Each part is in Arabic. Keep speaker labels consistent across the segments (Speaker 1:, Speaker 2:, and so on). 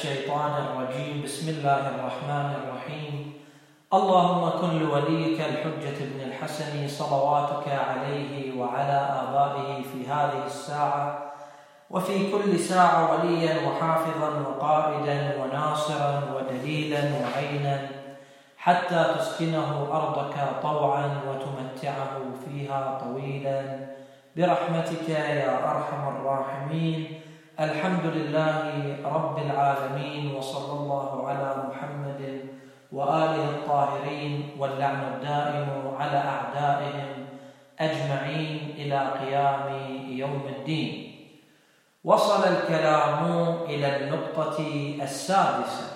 Speaker 1: الشيطان الرجيم. بسم الله الرحمن الرحيم. اللهم كن لوليك الحجة بن الحسن صلواتك عليه وعلى آبائه في هذه الساعة وفي كل ساعة وليا وحافظا وقائدا وناصرا ودليلا وعينا حتى تسكنه أرضك طوعا وتمتعه فيها طويلا برحمتك يا أرحم الراحمين. الحمد لله رب العالمين، وصلى الله على محمد وآله الطاهرين، واللعن الدائم على أعدائهم أجمعين إلى قيام يوم الدين. وصل الكلام إلى النقطة السادسة: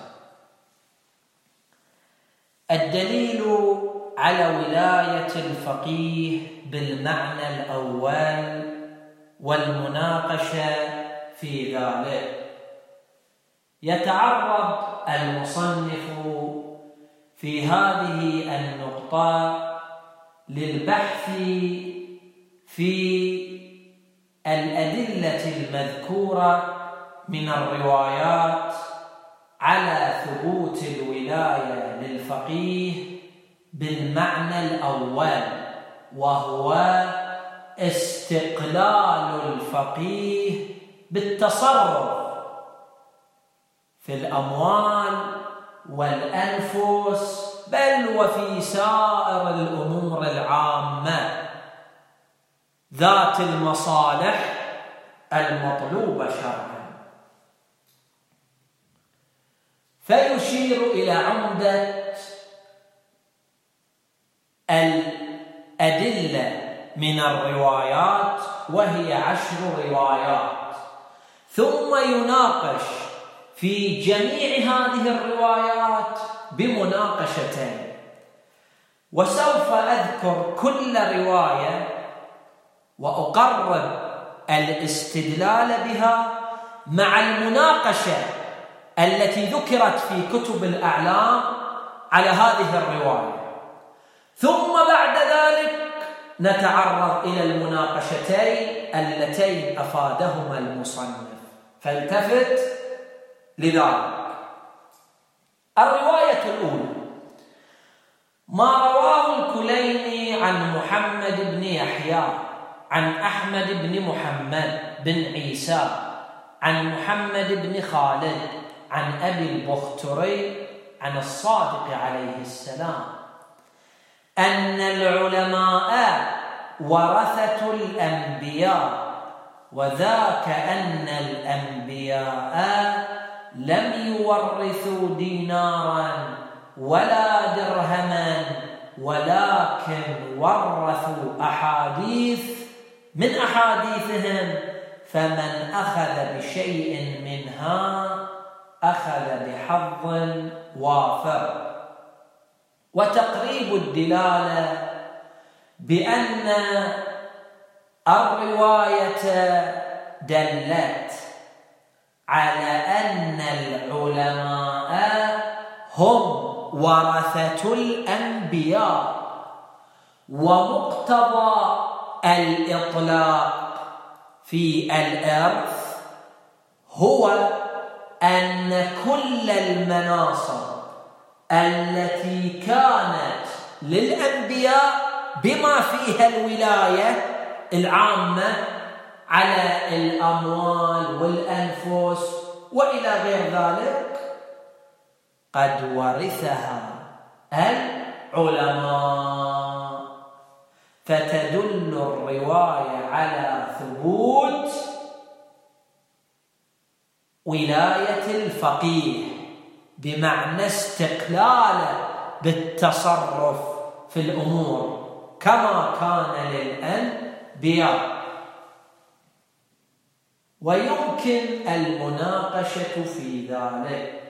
Speaker 1: الدليل على ولاية الفقيه بالمعنى الأول والمناقشة في ذلك. يتعرض المصنف في هذه النقطة للبحث في الأدلة المذكورة من الروايات على ثبوت الولاية للفقيه بالمعنى الأول، وهو استقلال الفقيه بالتصرف في الأموال والأنفس بل وفي سائر الأمور العامة ذات المصالح المطلوبة شرعا. فيشير إلى عمدة الأدلة من الروايات، وهي 10 روايات، ثم يناقش في جميع هذه الروايات بمناقشتين. وسوف أذكر كل رواية وأقرب الاستدلال بها مع المناقشة التي ذكرت في كتب الأعلام على هذه الرواية، ثم بعد ذلك نتعرض إلى المناقشتين اللتين أفادهما المصنف. فالتفت لذلك. الرواية الأولى: ما رواه الكليني عن محمد بن يحيى عن أحمد بن محمد بن عيسى عن محمد بن خالد عن أبي البختري عن الصادق عليه السلام أن العلماء ورثة الأنبياء، وذاك أن الأنبياء لم يورثوا دينارا ولا درهما، ولكن ورثوا أحاديث من أحاديثهم، فمن أخذ بشيء منها أخذ بحظ وافر. وتقريب الدلالة بأن الرواية دلت على أن العلماء هم ورثة الأنبياء، ومقتضى الإطلاق في الإرث هو أن كل المناصب التي كانت للأنبياء بما فيها الولاية العامة على الأموال والأنفس وإلى غير ذلك قد ورثها العلماء. فتدل الرواية على ثبوت ولاية الفقيه بمعنى استقلاله بالتصرف في الأمور كما كان للأنبياء. ويمكن المناقشة في ذلك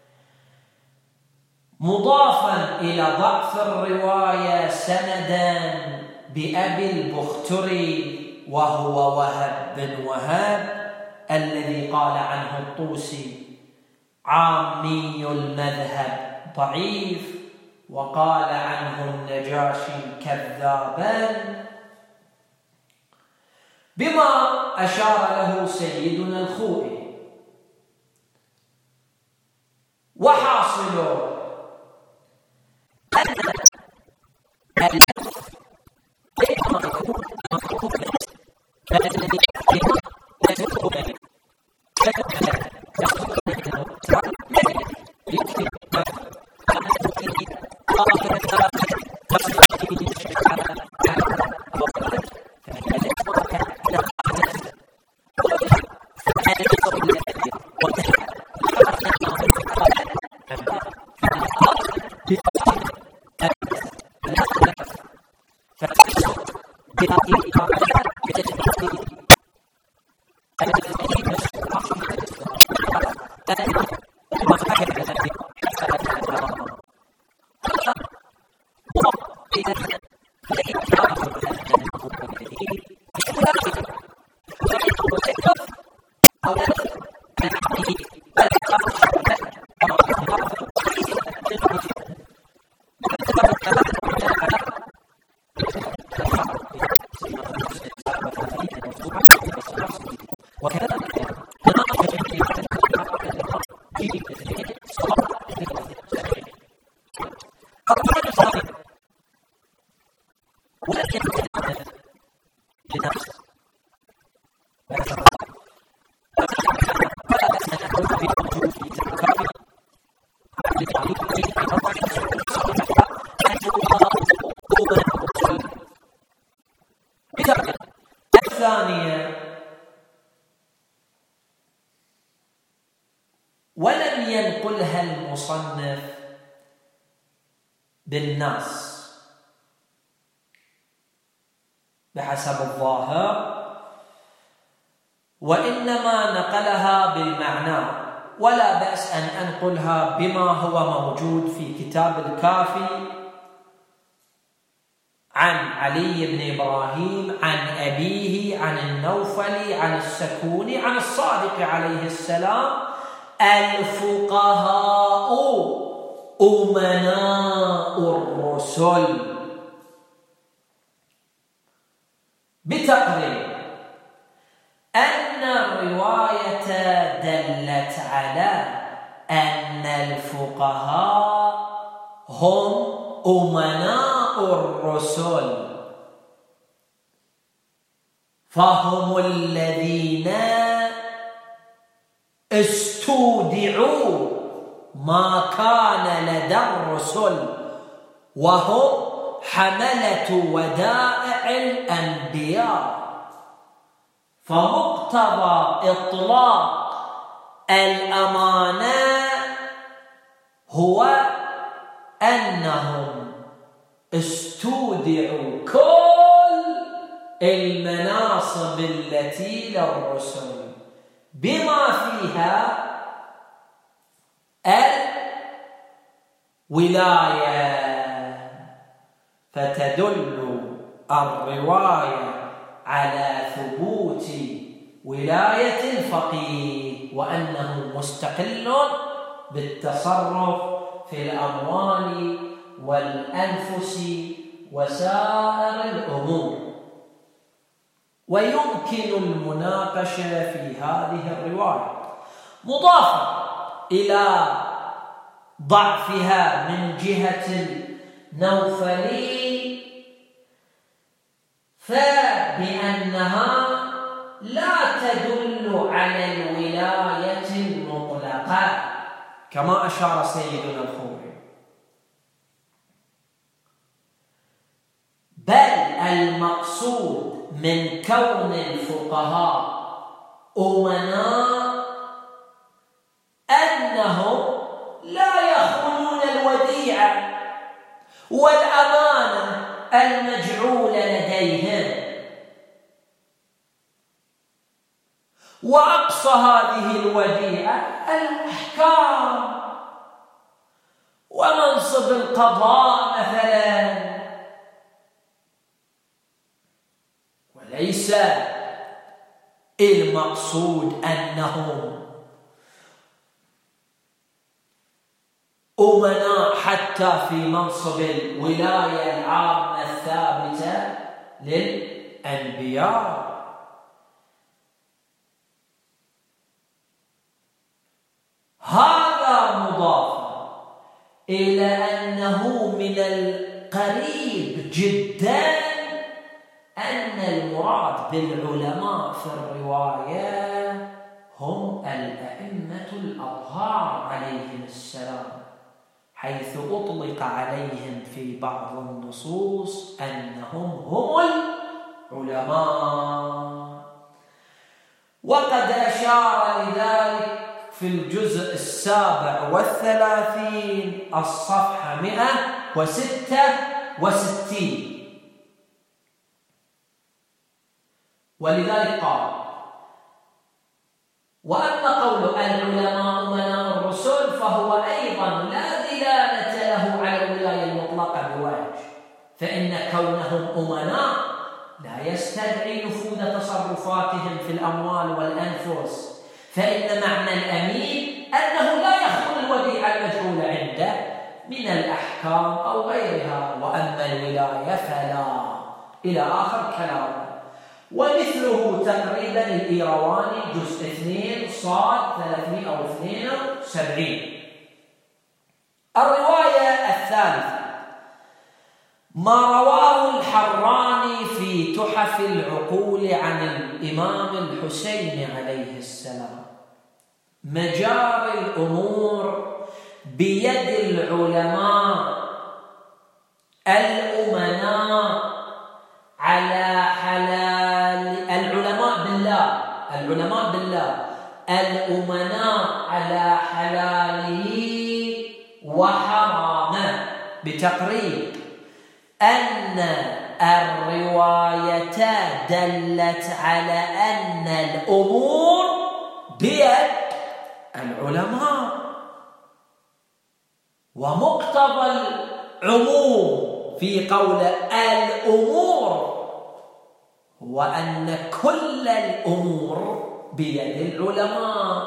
Speaker 1: مضافا إلى ضعف الرواية سندا بأبي البختري، وهو وهب بن وهب الذي قال عنه الطوسي عامي المذهب ضعيف، وقال عنه النجاشي كذابا، بما أشار له سيدنا الخوئي. الثانية، ولم ينقلها المصنف بالنص بحسب الظاهر، وإنما نقلها بالمعنى، ولا بأس أن أنقلها بما هو موجود في كتاب الكافي عن علي بن إبراهيم عن أبيه عن النوفلي عن السكوني عن الصادق عليه السلام: الفقهاء أمناء الرسل، بتقرير أن الرواية دلت على أن الفقهاء هم أمناء الرسل، فهم الذين استودعوا ما كان لدى الرسل، وهم حملة ودائع الأنبياء، فمقتضى إطلاق الأمانة هو أنهم استودعوا كل المناصب التي للرسل بما فيها الولاية، فتدل الرواية على ثبوت ولاية الفقيه وأنه مستقل بالتصرف في الأموال والأنفس وسائر الأمور. ويمكن المناقشة في هذه الرواية، مضافة إلى ضعفها من جهة النوفلي، فبأنها لا تدل على الولاية المطلقة كما أشار سيدنا الخوري، بل المقصود من كون الفقهاء أمناء أنهم لا يخونون الوديعة والأمانة المجعولة لديهم، وأقصى هذه الوديعة الأحكام ومنصب القضاء مثلا، وليس المقصود أنهم أمناء حتى في منصب الولاية العامة الثابتة للأنبياء. هذا مضاف إلى أنه من القريب جدا أن المراد بالعلماء في الرواية هم الأئمة الأطهار عليهم السلام، حيث أطلق عليهم في بعض النصوص أنهم هم العلماء. وقد أشار لذلك في الجزء 37 الصفحة 166، ولذلك قال: وأما قول العلماء أمناء الرسل فهو أيضا لا دلالة له على الولاية المطلقة بوجه، فإن كونهم أمناء لا يستدعي نفوذ تصرفاتهم في الأموال والأنفس، فإن معنى الأمين أنه لا يخون الوديعة المجعولة عنده من الأحكام أو غيرها، وأما الولاية فلا، إلى آخر كلامه. ومثله تقريبا الإيرواني جزء 2 صاد 372. الرواية الثالثة ما رواه الحراني في تحف العقول عن الإمام الحسين عليه السلام: مجاري الأمور بيد العلماء الأمناء على حلال العلماء بالله الأمناء على حلاله وحرامه، بتقريب أن الرواية دلت على أن الأمور بيد العلماء، ومقتضى العموم في قول الأمور هو أن كل الأمور بيد العلماء،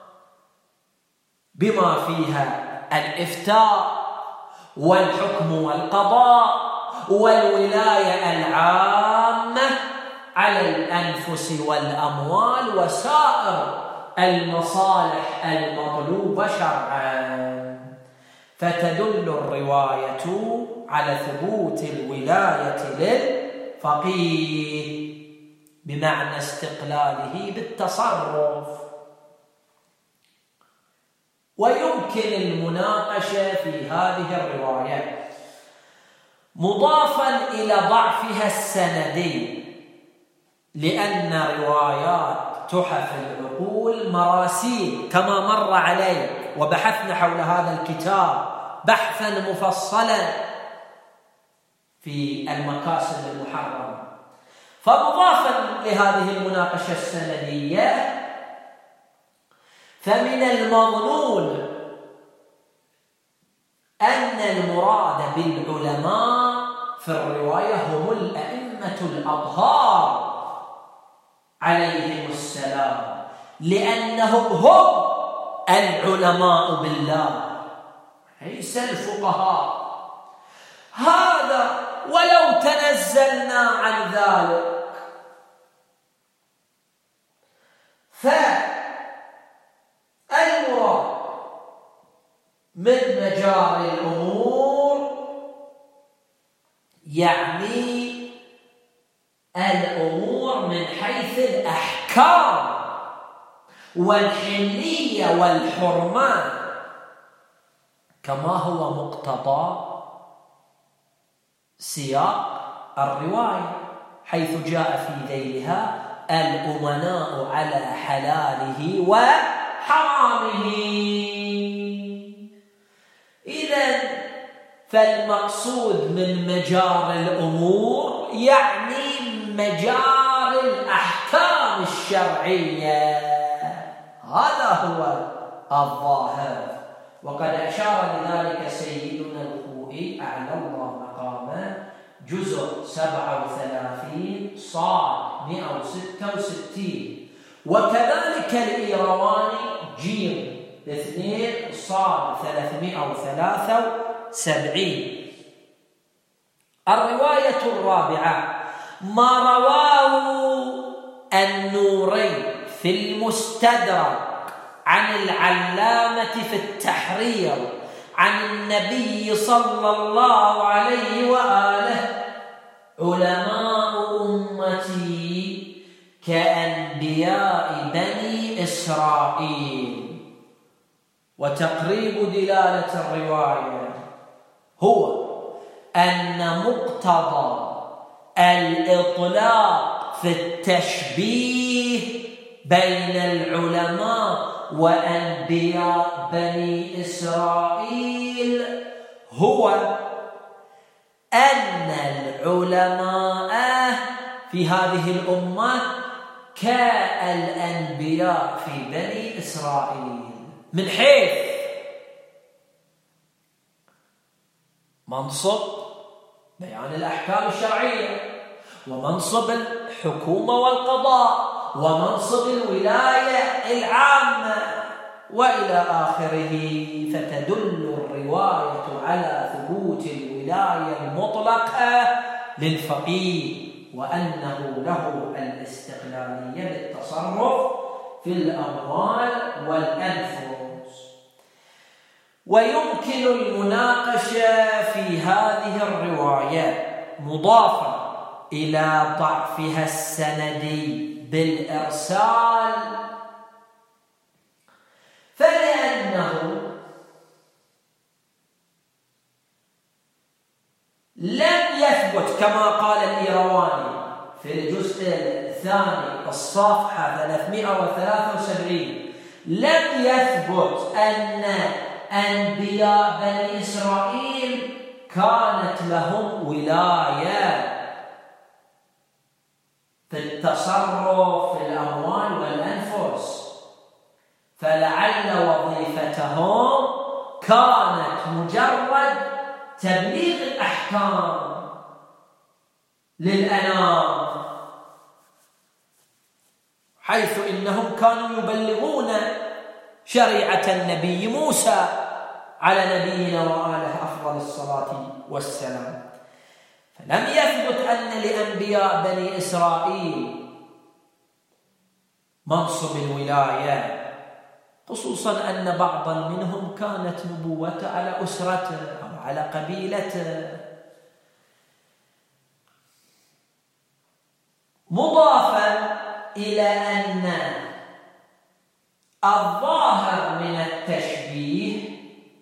Speaker 1: بما فيها الإفتاء والحكم والقضاء والولاية العامة على الأنفس والأموال وسائر المصالح المطلوبة شرعاً. فتدل الرواية على ثبوت الولاية للفقيه بمعنى استقلاله بالتصرف. ويمكن المناقشة في هذه الرواية مضافا إلى ضعفها السندي، لأن روايات تحف العقول مراسيل كما مر عليك، وبحثنا حول هذا الكتاب بحثا مفصلا في المكاسب المحرمة. فمضافا لهذه المناقشة السندية، فمن المظنون أن المراد بالعلماء في الرواية هم الأئمة الأطهار عليهم السلام، لأنهم هم العلماء بالله ليس الفقهاء. هذا ولو تنزلنا عن ذلك فالمراد من مجاري الأمور يعني الأمور من حيث الأحكام والحلية والحرمات، كما هو مقتضى سياق الرواية حيث جاء في ذيلها الأمناء على حلاله وحرامه. إذن فالمقصود من مجار الأمور يعني مجار الأحكام الشرعية، هذا هو الظاهر. وقد أشار لذلك سيدنا الخوئي أعلى الله مقامه، جزء 37 صاد 166، وكذلك الإيرواني جيم 2 صاد 373. الرواية الرابعة ما رواه النوري في المستدرك عن العلامة في التحرير عن النبي صلى الله عليه وآله: علماء أمتي كأنبياء بني إسرائيل. وتقريب دلالة الرواية هو أن مقتضى الإطلاق في التشبيه بين العلماء وأنبياء بني إسرائيل هو أن العلماء في هذه الأمة كالأنبياء في بني إسرائيل، من حيث منصب بيان الأحكام الشرعية، ومنصب الحكومة والقضاء، ومنصب الولاية العامة، وإلى آخره. فتدل الرواية على ثبوت الولاية المطلقة للفقيه، وأنه له الاستقلالية بالتصرف في الأموال والأنفس. ويمكن المناقشة في هذه الرواية مضافة إلى ضعفها السندي بالإرسال، فلأنه كما قال الإيرواني في الجزء الثاني الصفحة 373: لم يثبت أن أنبياء بني إسرائيل كانت لهم ولاية في التصرف في الأموال والأنفس، فلعل وظيفتهم كانت مجرد تبليغ الأحكام للأنام، حيث إنهم كانوا يبلغون شريعة النبي موسى على نبينا وآله أفضل الصلاة والسلام. فلم يثبت أن لأنبياء بني إسرائيل منصب الولاية، خصوصا أن بعضا منهم كانت نبوته على أسرته أو على قبيلته، مضافا إلى أن الظاهر من التشبيه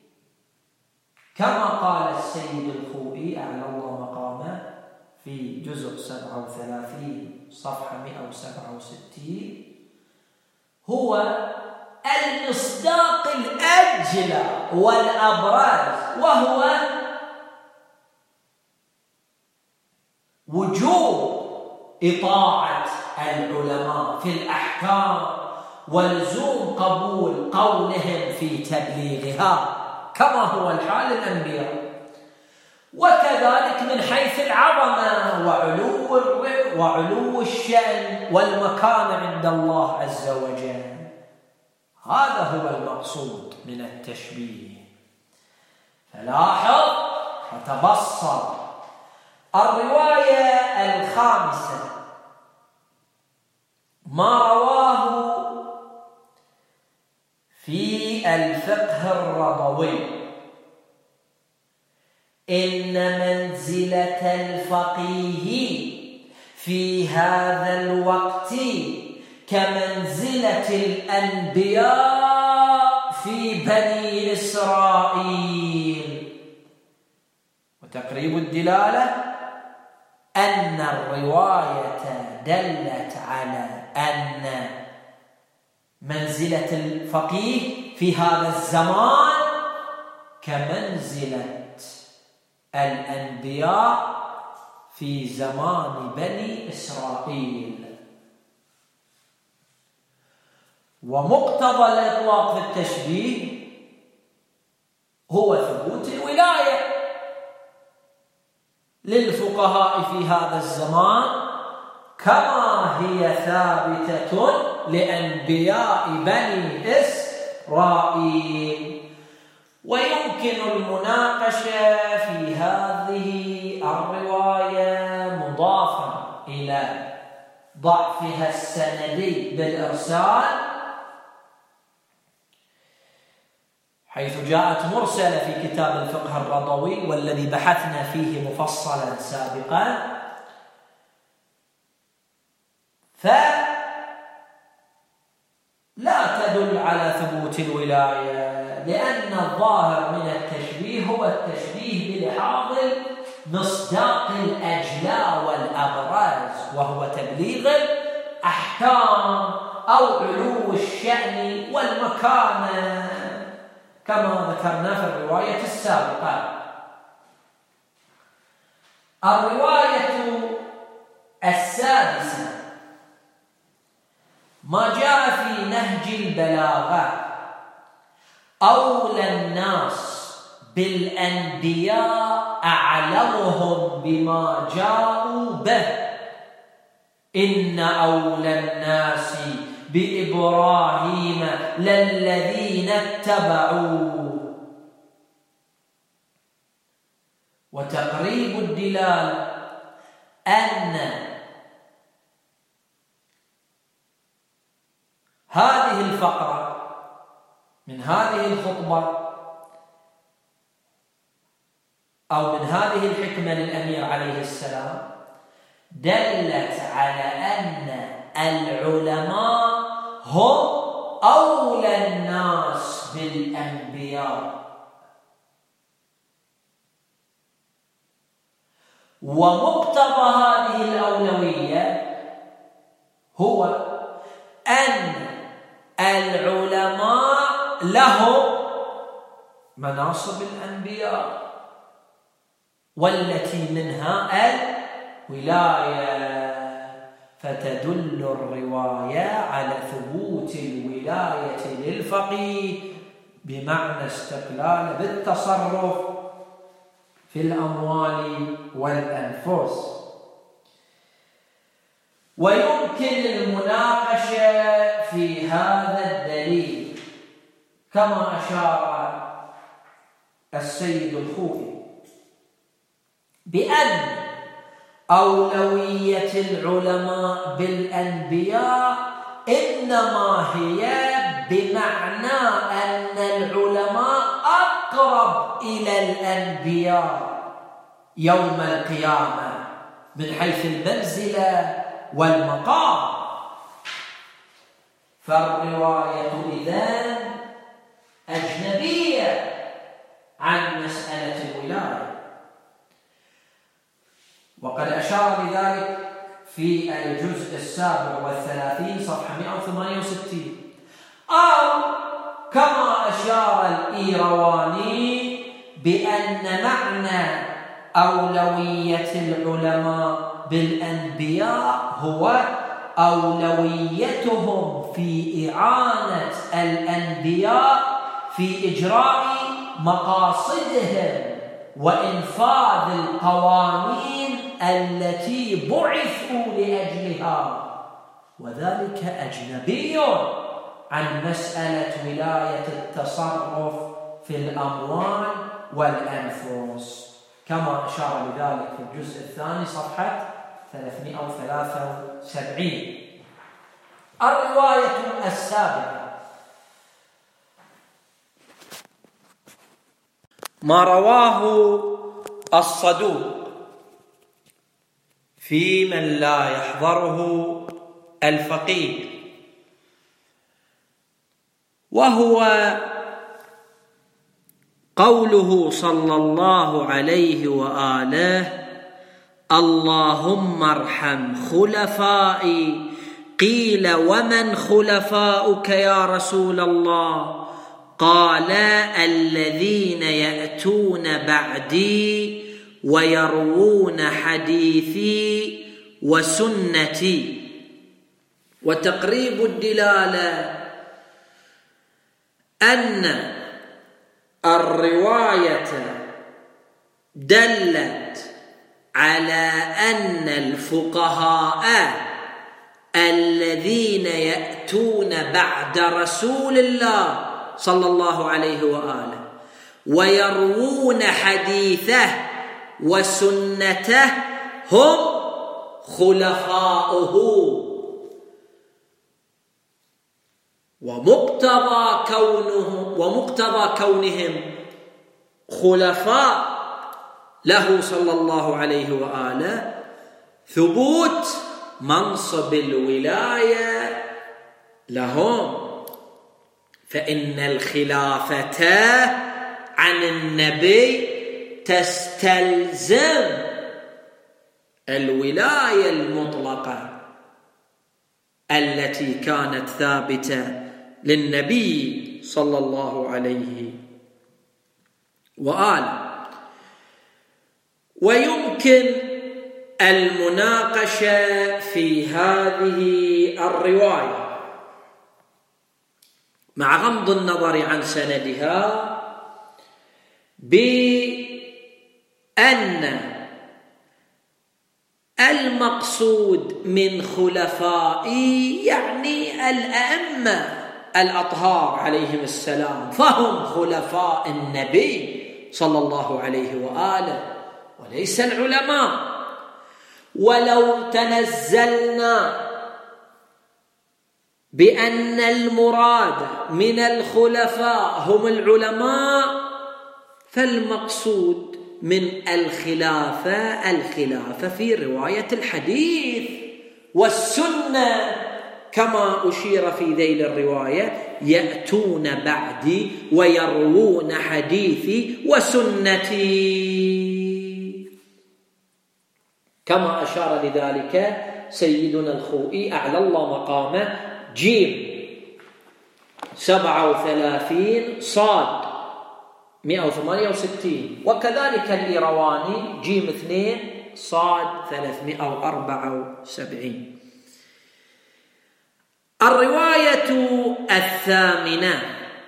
Speaker 1: كما قال السيد الخوئي أعلى الله مقامه في جزء 37 صفحة 167 هو المصداق الأجلى والأبرز، وهو وجوب إطاعة العلماء في الأحكام ولزوم قبول قولهم في تبليغها كما هو الحال الأنبياء. وكذلك من حيث العظمة وعلو الشأن والمكانة عند الله عز وجل، هذا هو المقصود من التشبيه. فلاحظ وتبصر الرواية الخامسة ما رواه في الفقه الرضوي: إن منزلة الفقيه في هذا الوقت كمنزلة الأنبياء في بني إسرائيل. وتقريب الدلالة أن الرواية دلت على أن منزلة الفقيه في هذا الزمان كمنزلة الأنبياء في زمان بني إسرائيل. ومقتضى الإطلاق في التشبيه هو ثبوت الولاية للفقهاء في هذا الزمان كما هي ثابتة لأنبياء بني إسرائيل. ويمكن المناقشة في هذه الرواية مضافا إلى ضعفها السندي بالإرسال، حيث جاءت مرسلة في كتاب الفقه الرضوي والذي بحثنا فيه مفصلا سابقا، فلا تدل على ثبوت الولاية، لأن الظاهر من التشبيه هو التشبيه بلحاظ مصداق الأجلاء والأبرز، وهو تبليغ الأحكام أو علو الشأن والمكانة كما ذكرنا في الرواية السابقة. الرواية السادسة ما جاء في نهج البلاغة: أولى الناس بالأنبياء أعلمهم بما جاءوا به، إن أولى الناس بإبراهيم للذين اتبعوا. وتقريب الدلالة أن هذه الفقرة من هذه الخطبة أو من هذه الحكمة للأمير عليه السلام دلت على أن العلماء هم أولى الناس بالأنبياء، ومقتضى هذه الأولوية هو أن العلماء لهم مناصب الأنبياء، والتي منها الولاية، فتدل الرواية على ثبوت الولاية للفقيه بمعنى استقلال بالتصرف في الأموال والأنفس. ويمكن المناقشة في هذا الدليل كما أشار السيد الخوئي بأن أولوية العلماء بالأنبياء إنما هي بمعنى أن العلماء أقرب إلى الأنبياء يوم القيامة من حيث المنزلة والمقام. فالرواية إذن أجنبية عن مسألة الولاية، وقد أشار لذلك في الجزء 37 صفحة 168. أو كما أشار الإيرواني بأن معنى أولوية العلماء بالأنبياء هو أولويتهم في إعانة الأنبياء في إجراء مقاصدهم وإنفاذ القوانين التي بعثوا لأجلها، وذلك أجنبي عن مسألة ولاية التصرف في الأموال والأنفس، كما أشار لذلك في الجزء الثاني صفحة 373. الرواية السابقة ما رواه الصدوق في من لا يحضره الفقيه، وهو قوله صلى الله عليه وآله: اللهم ارحم خلفائي. قيل: ومن خلفاؤك يا رسول الله؟ قال: الذين يأتون بعدي ويروون حديثي وسنتي. وتقريب الدلالة أن الرواية دلت على أن الفقهاء الذين يأتون بعد رسول الله صلى الله عليه وآله ويروون حديثه وسنته هم خلفاؤه، ومقتضى كونهم خلفاء له صلى الله عليه وآله ثبوت منصب الولاية لهم، فإن الخلافة عن النبي تستلزم الولاية المطلقة التي كانت ثابتة للنبي صلى الله عليه وآله. ويمكن المناقشة في هذه الرواية مع غض النظر عن سندها بأن المقصود من خلفائي يعني الأئمة الأطهار عليهم السلام، فهم خلفاء النبي صلى الله عليه وآله وليس العلماء. ولو تنزلنا بأن المراد من الخلفاء هم العلماء، فالمقصود من الخلافة في رواية الحديث والسنة، كما أشير في ذيل الرواية: يأتون بعدي ويروون حديثي وسنتي. كما أشار لذلك سيدنا الخوئي أعلى الله مقامه. جيم 37 صاد 168، وكذلك الإيرواني جيم 2 صاد 374. الرواية الثامنة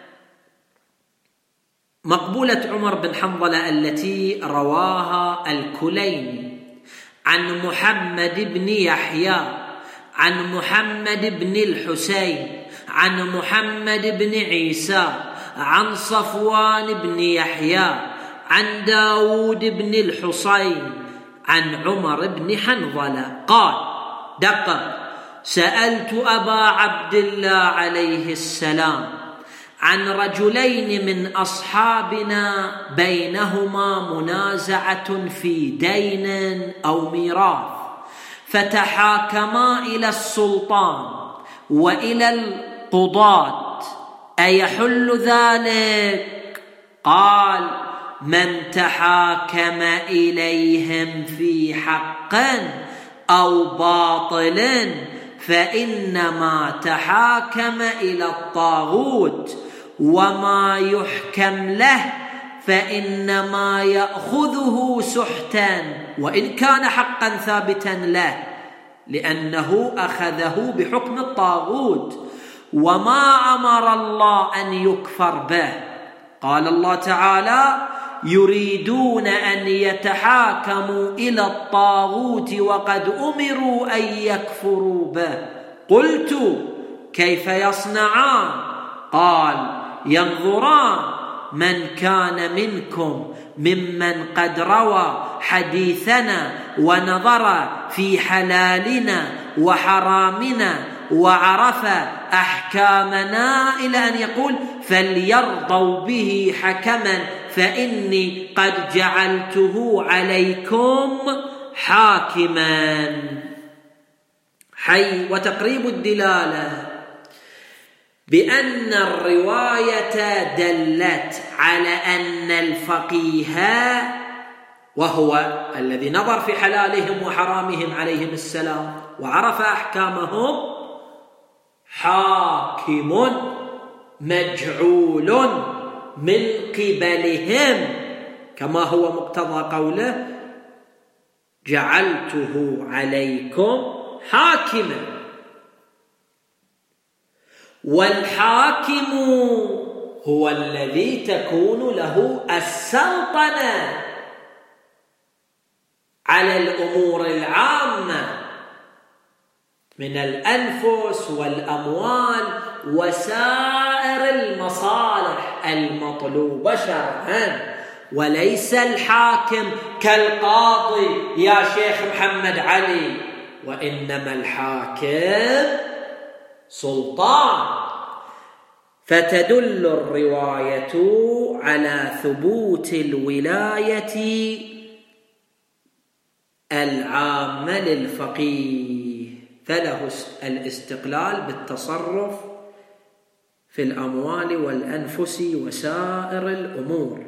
Speaker 1: مقبولة عمر بن حنظلة التي رواها الكليني عن محمد بن يحيى عن محمد بن الحسين عن محمد بن عيسى عن صفوان بن يحيى عن داود بن الحصين عن عمر بن حنظلة قال: دقق: سألت أبا عبد الله عليه السلام عن رجلين من أصحابنا بينهما منازعة في دين أو ميراث، فتحاكما إلى السلطان وإلى القضاة، أيحل ذلك؟ قال: من تحاكم إليهم في حق أو باطل فإنما تحاكم إلى الطاغوت، وما يحكم له فإنما يأخذه سحتا وإن كان حقا ثابتا له، لأنه أخذه بحكم الطاغوت، وما أمر الله أن يكفر به. قال الله تعالى: يريدون أن يتحاكموا إلى الطاغوت وقد أمروا أن يكفروا به. قلت: كيف يصنعان؟ قال: ينظران من كان منكم ممن قد روى حديثنا ونظر في حلالنا وحرامنا وعرف أحكامنا، إلى أن يقول: فليرضوا به حكما فإني قد جعلته عليكم حاكما. وتقريب الدلالة بأن الرواية دلت على أن الفقيه، وهو الذي نظر في حلالهم وحرامهم عليهم السلام وعرف أحكامهم، حاكم مجعول من قبلهم، كما هو مقتضى قوله: جعلته عليكم حاكما. والحاكم هو الذي تكون له السلطنة على الأمور العامة من الأنفس والأموال وسائر المصالح المطلوبة شرعا، وليس الحاكم كالقاضي يا شيخ محمد علي، وإنما الحاكم سلطان. فتدل الرواية على ثبوت الولاية العامة للفقيه، فله الاستقلال بالتصرف في الأموال والأنفس وسائر الأمور.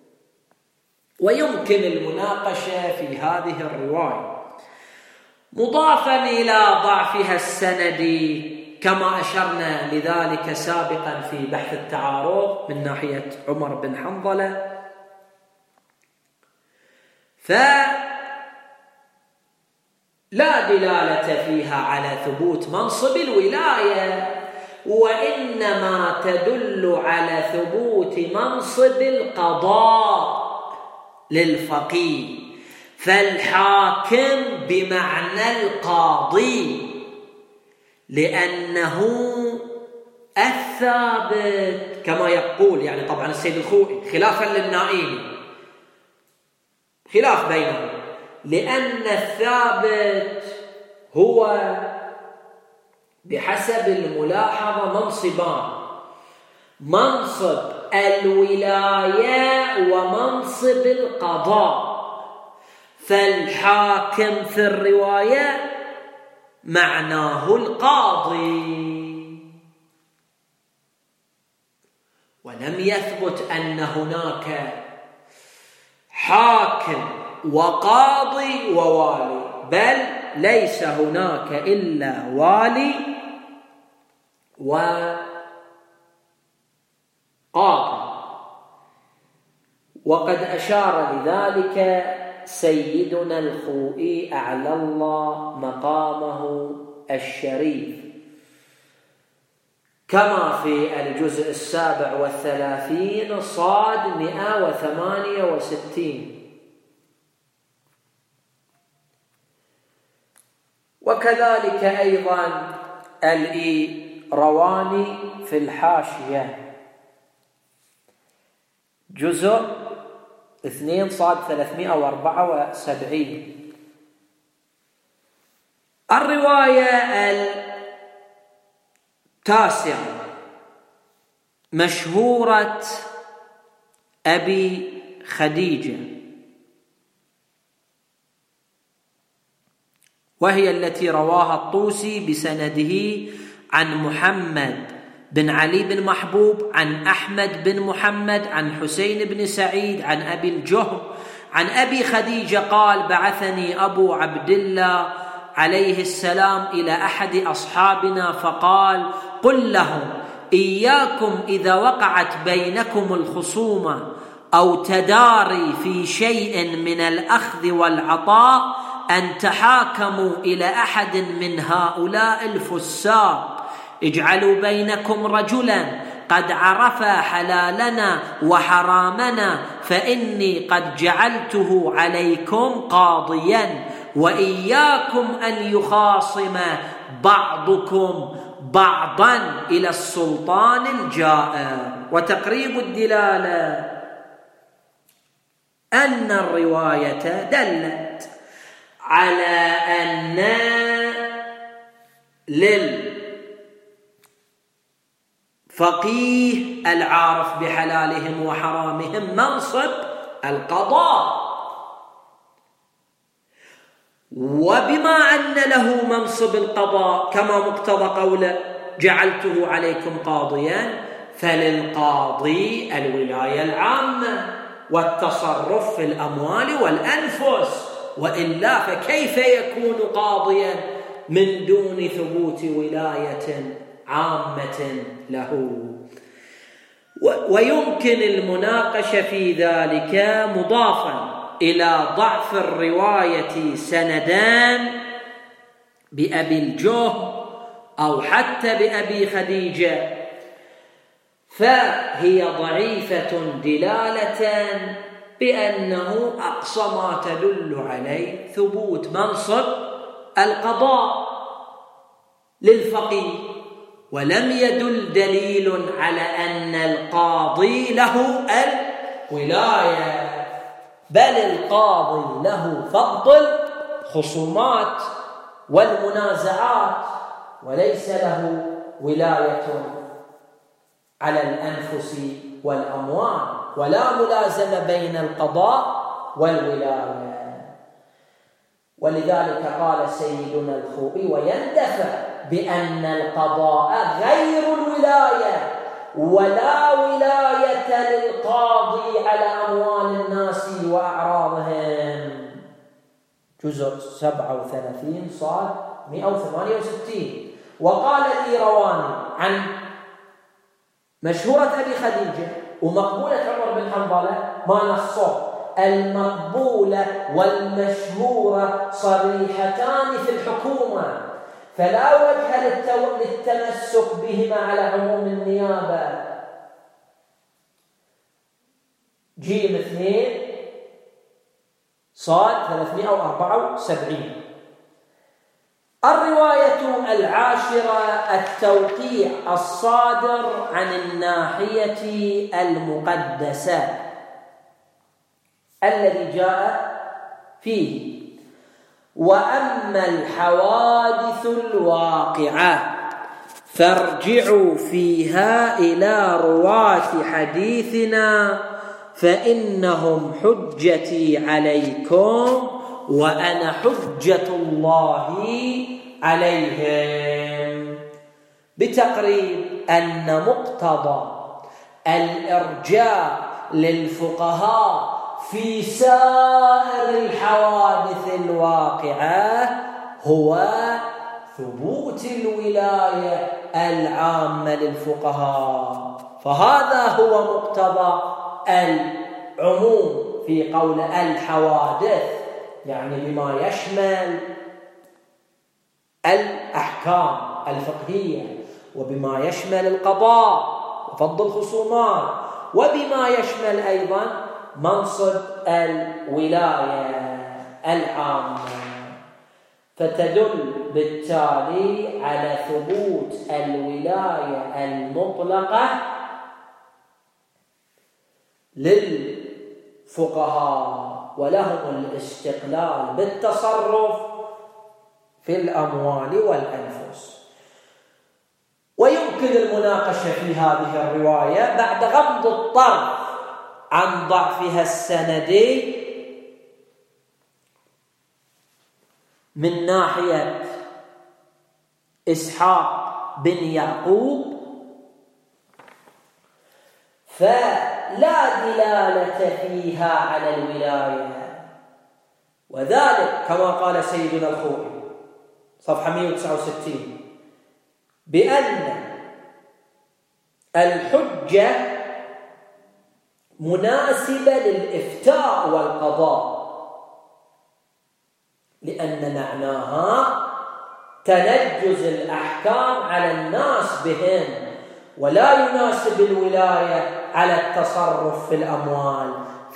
Speaker 1: ويمكن المناقشة في هذه الرواية مضافا إلى ضعفها السندي، كما أشرنا لذلك سابقا في بحث التعارض من ناحية عمر بن حنظلة. فلا دلالة فيها على ثبوت منصب الولاية، وإنما تدل على ثبوت منصب القضاء للفقيه، فالحاكم بمعنى القاضي، لأنه الثابت كما يقول، يعني طبعا السيد الخوئي خلافا للنائمي، خلاف بينهم، لأن الثابت هو بحسب الملاحظة منصبان: منصب الولاية ومنصب القضاء. فالحاكم في الرواية معناه القاضي، ولم يثبت أن هناك حاكم وقاضي ووالي، بل ليس هناك إلا والي وقاضي. وقد أشار لذلك سيدنا الخوئي أعلى الله مقامه الشريف كما في الجزء 37 صاد 168. وكذلك أيضا الإيرواني في الحاشية جزء 2 صاد 374. الرواية التاسعة مشهورة أبي خديجة، وهي التي رواها الطوسي بسنده عن محمد بن علي بن محبوب عن أحمد بن محمد عن حسين بن سعيد عن أبي الجهم عن أبي خديجة قال: بعثني أبو عبد الله عليه السلام إلى أحد أصحابنا فقال: قل لهم إياكم إذا وقعت بينكم الخصومة أو تداري في شيء من الأخذ والعطاء أن تحاكموا إلى أحد من هؤلاء الفساق، اجعلوا بينكم رجلا قد عرف حلالنا وحرامنا، فإني قد جعلته عليكم قاضيا، وإياكم أن يخاصم بعضكم بعضا إلى السلطان الجائر. وتقريب الدلالة أن الرواية دلت على أن للفقيه العارف بحلالهم وحرامهم منصب القضاء، وبما أن له منصب القضاء كما مقتضى قوله جعلته عليكم قاضيا، فللقاضي الولاية العامة والتصرف في الأموال والأنفس، وإلا فكيف يكون قاضيا من دون ثبوت ولاية عامة له؟ ويمكن المناقشة في ذلك مضافا إلى ضعف الرواية سندان بأبي الجهم أو حتى بأبي خديجة، فهي ضعيفة دلالة بأنه أقصى ما تدل عليه ثبوت منصب القضاء للفقيه، ولم يدل دليل على أن القاضي له الولاية، بل القاضي له فضل الخصومات والمنازعات، وليس له ولاية على الأنفس والأموال، ولا ملازمة بين القضاء والولاية. ولذلك قال سيدنا الخوئي: ويندفع بأن القضاء غير الولاية، ولا ولاية للقاضي على أموال الناس وأعراضهم. جزء 37 صاد 168. وقال الإيرواني عن مشهورة أبي خديجة ومقبولة عمر بن حنظلة ما نصه: المقبولة والمشهورة صريحتان في الحكومة، فلا وجه للتمسك بهما على عموم النيابة. جيم 2 صاد 374. الرواية العاشرة التوقيع الصادر عن الناحية المقدسة الذي جاء فيه: وأما الحوادث الواقعة فارجعوا فيها إلى رواة حديثنا فإنهم حجتي عليكم وأنا حجة الله عليهم. بتقريب أن مقتضى الإرجاء للفقهاء في سائر الحوادث الواقعة هو ثبوت الولاية العامة للفقهاء. فهذا هو مقتضى العموم في قول الحوادث، يعني بما يشمل الأحكام الفقهية، وبما يشمل القضاء وفض الخصومات، وبما يشمل أيضا منصب الولاية العامة. فتدل بالتالي على ثبوت الولاية المطلقة للفقهاء، ولهم الاستقلال بالتصرف في الأموال والأنفس. ويمكن المناقشة في هذه الرواية بعد غض الطرف عن ضعفها السندي من ناحية إسحاق بن يعقوب، فلا دلالة فيها على الولاية، وذلك كما قال سيدنا الخوئي صفحة 169 بأن الحجة مناسبة للإفتاء والقضاء، لأن معناها تنجز الأحكام على الناس بهم، ولا يناسب الولاية على التصرف في الأموال.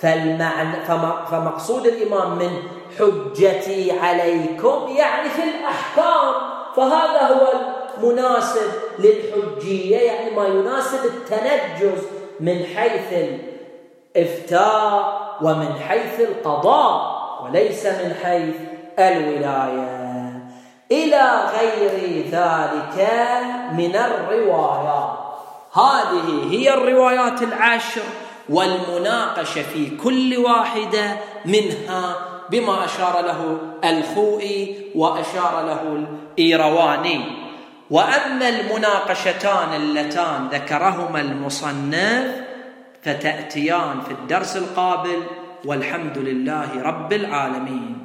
Speaker 1: فمقصود الإمام من حجتي عليكم يعني في الأحكام، فهذا هو المناسب للحجية، يعني ما يناسب التنجز من حيث الإفتاء ومن حيث القضاء، وليس من حيث الولاية، إلى غير ذلك من الروايات. هذه هي الروايات العشر، والمناقشة في كل واحدة منها بما أشار له الخوئي وأشار له الإيرواني. وأما المناقشتان اللتان ذكرهما المصنف فتأتيان في الدرس القابل، والحمد لله رب العالمين.